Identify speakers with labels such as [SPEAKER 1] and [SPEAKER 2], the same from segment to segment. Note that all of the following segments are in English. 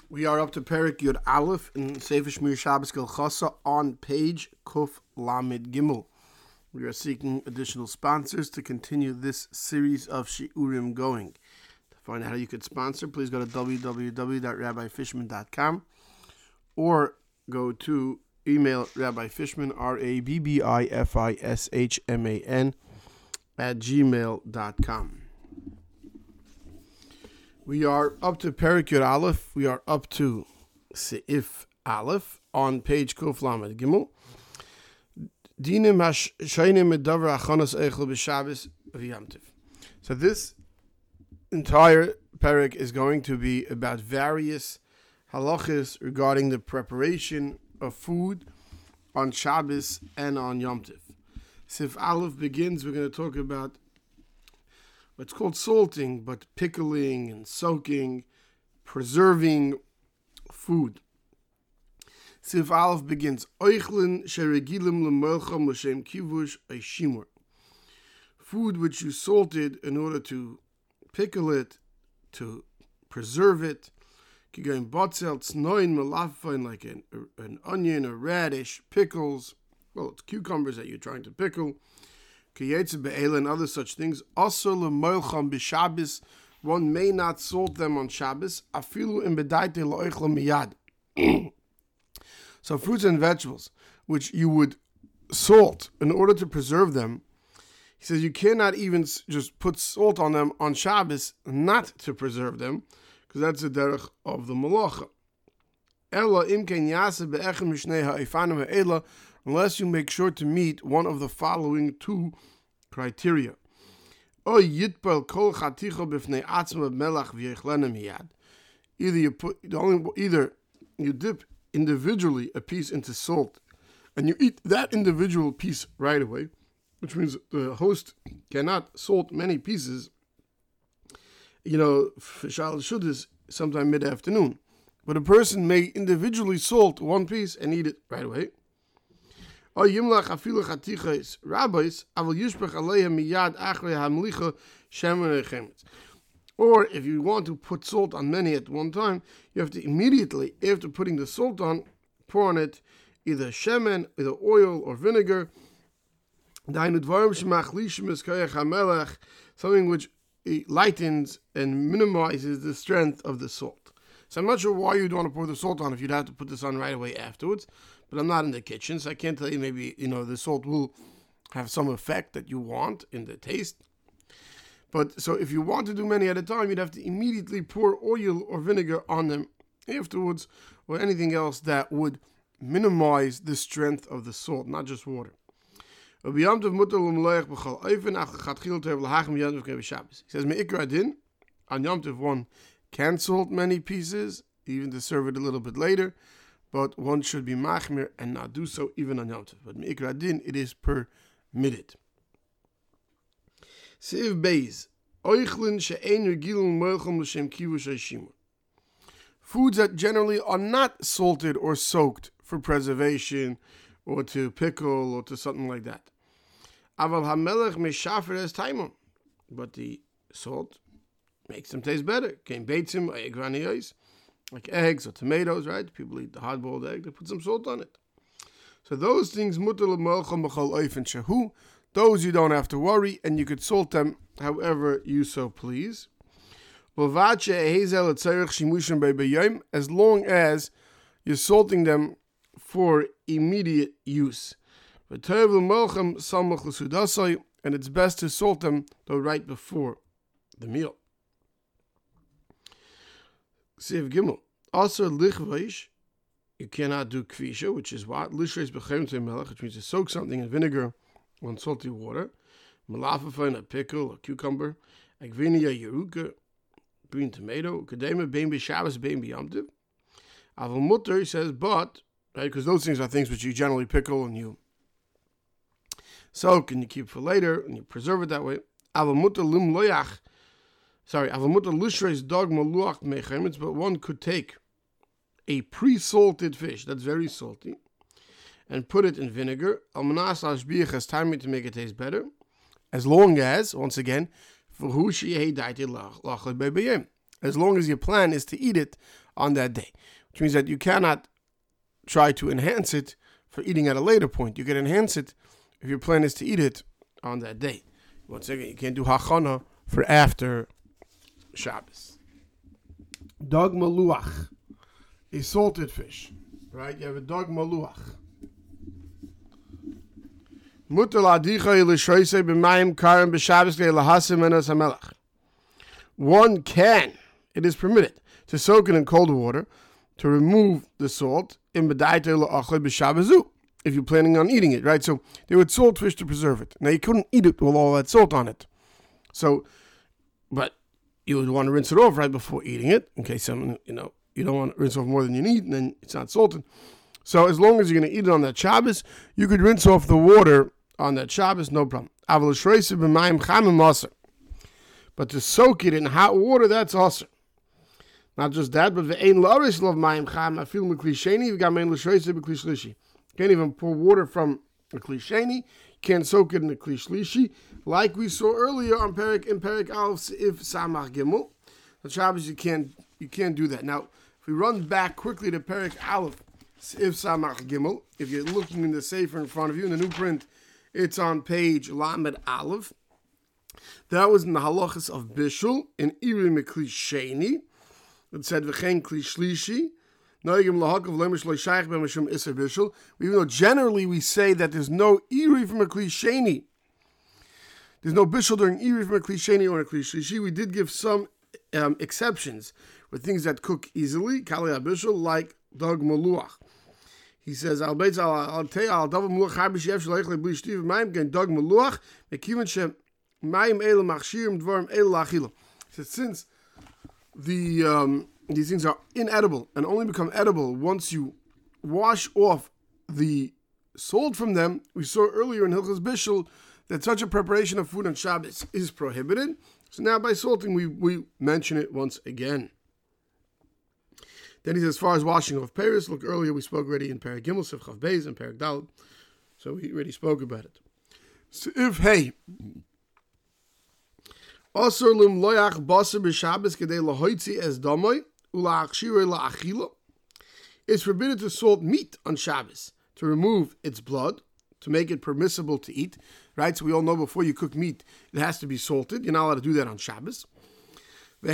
[SPEAKER 1] We are up to Perek Yud Aleph in Sefer Shmir Shabbos Gilchasa on page Kuf Lamed Gimel. We are seeking additional sponsors to continue this series of Shiurim going. To find out how you could sponsor, please go to www.rabbifishman.com or go to email rabbifishman, RABBIFISHMAN @gmail.com. We are up to Perek Yud Aleph. We are up to Seif Aleph on page Kuf Lamed Gimel. Dinim hashaynim medavar achanas eichel b'Shabbos v'Yom. So this entire perek is going to be about various halachas regarding the preparation of food on Shabbos and on Yom Tov. Seif Aleph begins. We're going to talk about what's called salting, but pickling and soaking, preserving food. Seif Aleph begins, Oichlin sheregilim lemelcham l'shem kivush eishimur. Food which you salted in order to pickle it, to preserve it. Kigayin botzel tznoin melafein, like an onion, a radish, pickles. Well, it's cucumbers that you're trying to pickle. And other such things. Also, lemoilcham b'Shabbos, one may not salt them on Shabbos. Afilu im bedaite loichlam miyad. So fruits and vegetables, which you would salt in order to preserve them, he says you cannot even just put salt on them on Shabbos, not to preserve them, because that's the derech of the malacha. Ella imken yaseh be'echem mishnei ha'efanim ha'ela, unless you make sure to meet one of the following two criteria. Either you dip individually a piece into salt and you eat that individual piece right away, which means the host cannot salt many pieces, for Shal Shuddis sometime mid-afternoon. But a person may individually salt one piece and eat it right away. Or if you want to put salt on many at one time, you have to immediately, after putting the salt on, pour on it either shemen, either oil or vinegar, something which lightens and minimizes the strength of the salt. So I'm not sure why you'd want to pour the salt on if you'd have to put this on right away afterwards. But I'm not in the kitchen, so I can't tell you. Maybe, the salt will have some effect that you want in the taste. But so if you want to do many at a time, you'd have to immediately pour oil or vinegar on them afterwards, or anything else that would minimize the strength of the salt, not just water. He says, Me'ikra adin, on Yom Tov one can salt many pieces, even to serve it a little bit later, but one should be machmir and not do so even on Yom Tov. But Me'ikra adin, it is permitted. Seif Beis, Oichlin she'ein regilun moilcham l'shem kivush eishimur. Foods that generally are not salted or soaked for preservation or to pickle or to something like that. Aval hamelech meshafer es taimon. But the salt makes them taste better. Kein beitzim, egraniyos, like eggs or tomatoes, right? People eat the hard-boiled egg, they put some salt on it. So those things, mutal melcham b'chol oifen shehu, those you don't have to worry, and you could salt them however you so please. As long as you're salting them for immediate use. And it's best to salt them though right before the meal. Seif Gimel. Also, lichveish, you cannot do kvisha, which is what? Lishreis b'chem melech, which means to soak something in vinegar or in salty water. Malafafin, a pickle, a cucumber. Agvinia yeruka, green tomato. Kadema, bein b'Shabbos, bein b'Yom Tov. Aval mutter, he says, but, right, because those things are things which you generally pickle and you soak and you keep for later and you preserve it that way. Aval mutter lim loyach. Aval mutter lishreis dog maluach mechemitz, but one could take a pre-salted fish that's very salty and put it in vinegar. Almanas ashbiach has time to make it taste better, as long as, once again, as long as your plan is to eat it on that day, which means that you cannot try to enhance it for eating at a later point. You can enhance it if your plan is to eat it on that day. Once again, you can't do hachana for after Shabbos. Dog maluach, a salted fish, right? You have a dog maluach. One can, it is permitted, to soak it in cold water to remove the salt if you're planning on eating it, right? So they would salt fish to preserve it. Now you couldn't eat it with all that salt on it. So, but you would want to rinse it off right before eating it, in case you don't want to rinse off more than you need, and then it's not salted. So as long as you're going to eat it on that Shabbos, you could rinse off the water on that Shabbos, no problem. But to soak it in hot water, that's awesome. Not just that, but you can't even pour water from a kli sheni. You can't soak it in a kli shlishi, like we saw earlier in Perek Aleph if Samach Gimel. On Shabbos you can't do that. Now, if we run back quickly to Perek Aleph if Samach Gimel, if you're looking in the Sefer in front of you in the new print, it's on page Lamed Aleph. That was in the halachas of Bishul in Iri Mekli Sheni. It said v'chein kli shlishi. Even though generally we say that there's no iri from a kli sheni, there's no bishul during iri from a kli sheni or a kli shlishi, we did give some exceptions with things that cook easily, kali bishul, like dog maluach. He says, "Al beitz al davar maluach harbi she'ef shleich lebli shtiv mayim gen dog maluach mekiven she mayim ela machshirim dvarim ela lachila." He says, since these things are inedible and only become edible once you wash off the salt from them. We saw earlier in Hilchos Bishul that such a preparation of food on Shabbos is prohibited. So now by salting, we mention it once again. Then he says, as far as washing off Paris, look, earlier we spoke already in Perek Gimel, Sif Chav Beis, and Perek Daled. So we already spoke about it. So if, hey, Asur lim loyach basar b'Shabbos kedei lahoitzi es damoy ula'achshirei la'achila. It's forbidden to salt meat on Shabbos to remove its blood, to make it permissible to eat. Right? So we all know before you cook meat, it has to be salted. You're not allowed to do that on Shabbos. Now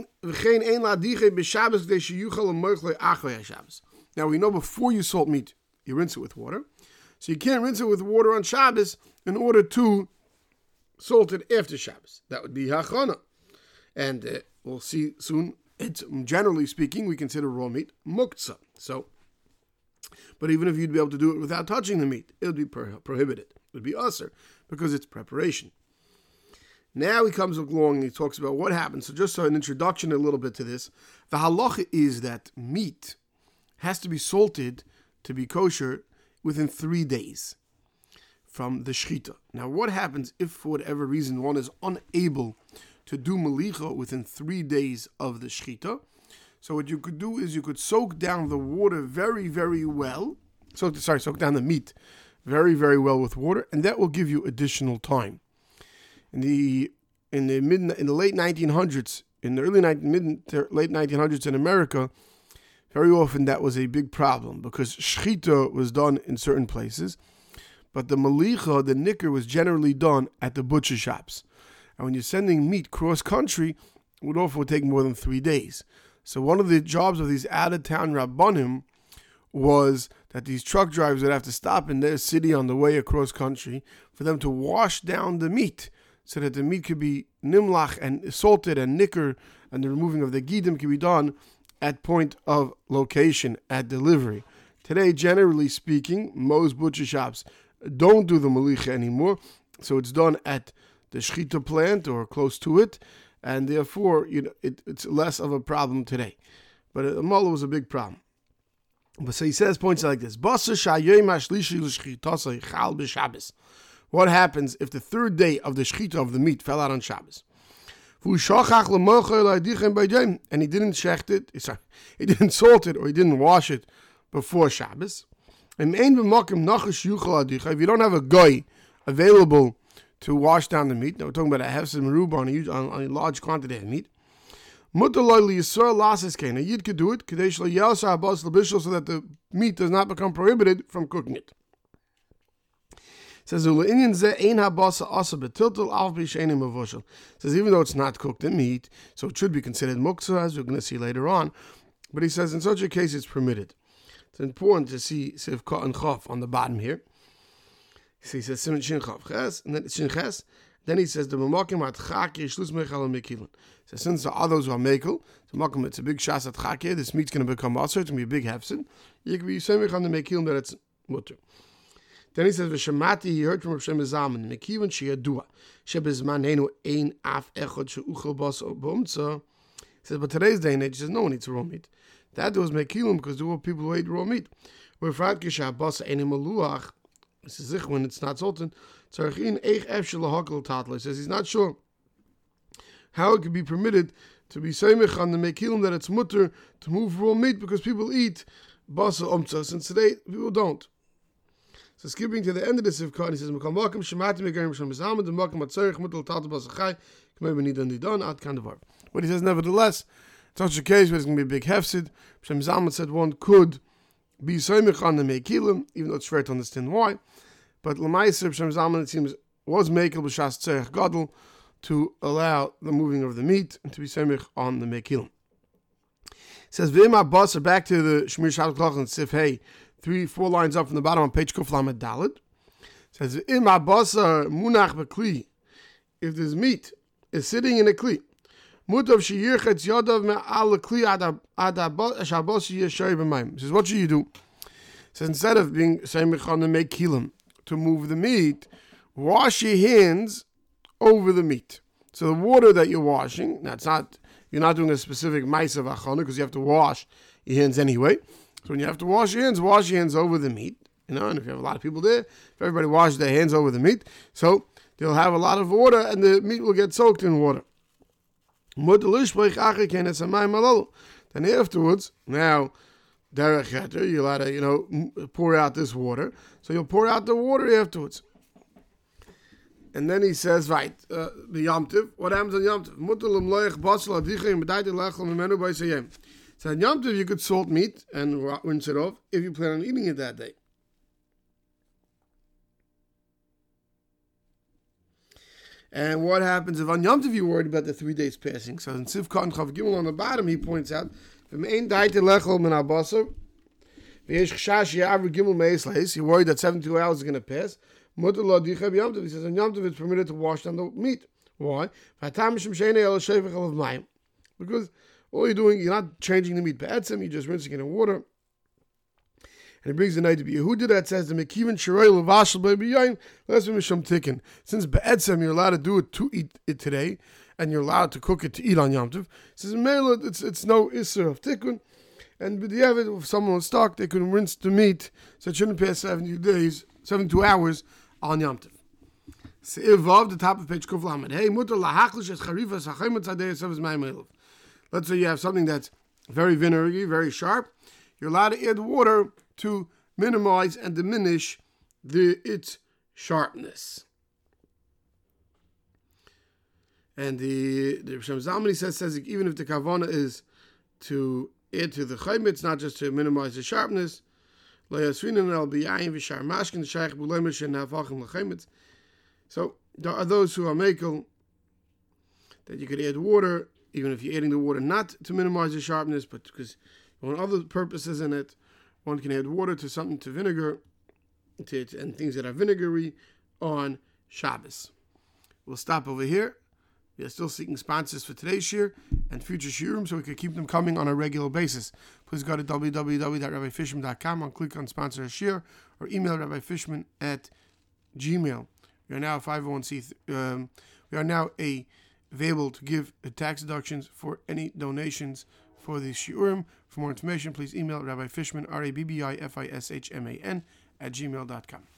[SPEAKER 1] we know before you salt meat, you rinse it with water. So you can't rinse it with water on Shabbos in order to salt it after Shabbos. That would be hachana. And we'll see soon, it's generally speaking, we consider raw meat muktzah. So, but even if you'd be able to do it without touching the meat, it would be prohibited. It would be usher because it's preparation. Now he comes along and he talks about what happens. So just an introduction a little bit to this. The halacha is that meat has to be salted to be kosher within 3 days from the shechita. Now what happens if for whatever reason one is unable to do melicha within 3 days of the shechita? So what you could do is you could soak down the water very, very well. Soak down the meat very, very well with water, and that will give you additional time. In the late 1900s, in the late 1900s in America, very often that was a big problem because shechita was done in certain places, but the malicha, the nicker, was generally done at the butcher shops. And when you're sending meat cross country, it would often take more than 3 days. So one of the jobs of these out-of-town rabbanim was that these truck drivers would have to stop in their city on the way across country for them to wash down the meat so that the meat could be nimlach and salted and nicker, and the removing of the gidim could be done at point of location, at delivery. Today, generally speaking, most butcher shops don't do the malicha anymore, so it's done at the shechita plant or close to it, and therefore it's less of a problem today. But a mullah was a big problem. But so he says, points like this: what happens if the third day of the shechita of the meat fell out on Shabbos? And he didn't shecht it, he didn't salt it, or he didn't wash it before Shabbos. If you don't have a guy available to wash down the meat, now we're talking about a hefsed merubah on a large quantity of meat, Mutter loyli yisrael lasis kain. A yid could do it, kadesh lo yelsha habas lebishul, so that the meat does not become prohibited from cooking it. Says says even though it's not cooked in meat, so it should be considered muktzah, as we're going to see later on. But he says in such a case it's permitted. It's important to see Sivka and Chof on the bottom here. He says Siman Shin Chof Ches, and then it's Shin Ches. Then he says the Mamakim at Chaki Shlus Mechal and Mekilin. So since there are those who are Mekel, so Makim, it's a big Shas at Chaki, this meat's going to become Aser, it's going to be a big hefsid. You can be Semich on the Mekilin that it's mutter. Then he says, "V'shemati." He heard from Rav Shem Zalman, "Mekivan sheyadua shebezmanenu ein af echad sheuchel bas b'umtza." He says, but today's day and age, he says, no one eats raw meat. That was mekilim because there were people who ate raw meat. Whereas kishabas ein maluach, this is when it's not salted. Tzarichin eich efshel lahakol tatla. He says he's not sure how it could be permitted to be seimich on the mekilim that it's mutter to move raw meat because people eat bas umtza. Since today people don't. So skipping to the end of the Sivkot, he says, "Mekam Makom Shemati Megarim Shem Zalman, the Makom Atzerich Mutal Tata Basachai, K'mei B'Nidan Didan Ad Kandavar." But he says, nevertheless, it's such a case where it's going to be a big hefsid. Shem Zalman said one could be Soymich on the Mekilim, even though it's fair to understand why. But L'maisir Shem Zalman, it seems, was Mekel B'Shas Tzerich Gadol to allow the moving of the meat and to be Soymich on the Mekilim. He says, "V'im Abbas," back to the Shmir Shabbat Klach and Sif Hey. 3-4 lines up from the bottom on page Kuf Lamed Dalet. Says, "Im abasar munach bekli." If this meat is sitting in a kli, mutav sheyirchetz yodav me'al kli ad shabos yeshay b'mayim. Says, what should you do? Says, instead of being seimich on the mekilim to move the meat, wash your hands over the meat. So the water that you're washing, you're not doing a specific ma'aser of achana because you have to wash your hands anyway. So when you have to wash your hands over the meat, and if you have a lot of people there, if everybody washes their hands over the meat, so they'll have a lot of water and the meat will get soaked in water. Then afterwards, now, derech heter, you'll have to, pour out this water. So you'll pour out the water afterwards. And then he says, right, the Yom Tov, what happens on Yom Tov? So in Yom Tov, you could salt meat and rinse it off if you plan on eating it that day. And what happens if on Yom Tov you're worried about the 3 days passing? So in Sivkot and Chav Gimel on the bottom, he points out, you're worried that 72 hours is going to pass. He says on Yom Tov it's permitted to wash down the meat. Why? Because all you're doing, you're not changing the meat be'etzem, you're just rinsing it in water. And he brings the night to be Yehuda that says the Mekivan Shiroi Levashel Be'biyayin, let's be Misham Tikkun. Since be'etzem you're allowed to do it to eat it today, and you're allowed to cook it to eat on Yom Tov. He says it's no Isser of Tikkun. And b'diavad, if someone was stuck, they could rinse the meat, so it shouldn't pass 72 hours on Yom Tov. Se'evav, the top of page Kuf Lamed. Hey, mutar lahachlish es charifas hachayim tzadei esav ma'im elov. Let's say you have something that's very vinegary, very sharp. You're allowed to add water to minimize and diminish its sharpness. And the Shem Zalman says even if the kavana is to add to the chayim, it's not just to minimize the sharpness. So there are those who are makel that you could add water, even if you're adding the water not to minimize the sharpness, but because you want other purposes in it. One can add water to something, to vinegar, and things that are vinegary on Shabbos. We'll stop over here. We are still seeking sponsors for today's shir and future shirim, so we can keep them coming on a regular basis. Please go to www.rabbifishman.com and click on sponsor a shir, or email rabbifishman@gmail.com. We are now 501c. We are now available to give tax deductions for any donations for the shiurim. For more information, please email Rabbi Fishman, RABBIFISHMAN @gmail.com.